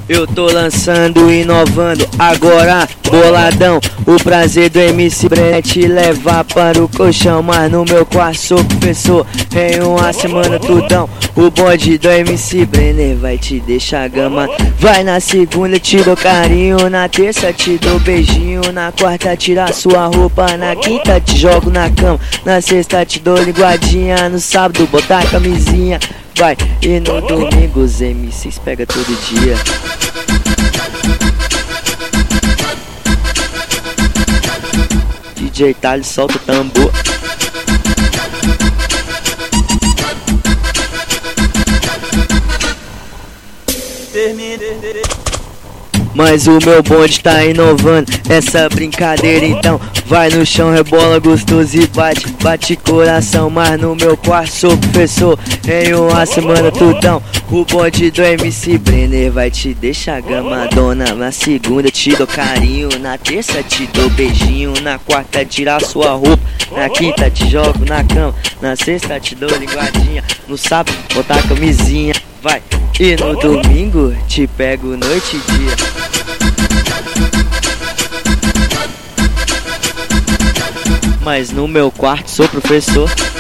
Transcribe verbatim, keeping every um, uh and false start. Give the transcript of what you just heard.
Eu tô lançando, inovando, agora boladão. O prazer do M C Brenner é te levar para o colchão. Mas no meu quarto sou professor, em uma semana tudão. O bonde do M C Brenner vai te deixar gama. Vai na segunda te dou carinho, na terça te dou beijinho, na quarta tira sua roupa, na quinta te jogo na cama, na sexta te dou linguadinha, no sábado botar a camisinha. Vai, e no domingo os M Cs pega todo dia. D J Thales solta o tambor. Mas o meu bonde tá inovando essa brincadeira, então vai no chão, rebola gostoso e bate, bate coração. Mas no meu quarto sou professor, em uma semana tudão. O bonde do M C Brenner vai te deixar gamadona. Na segunda te dou carinho, na terça te dou beijinho, na quarta tira sua roupa, na quinta te jogo na cama, na sexta te dou linguadinha, no sábado botar a camisinha. Vai, e no domingo te pego noite e dia. Mas no meu quarto sou professor.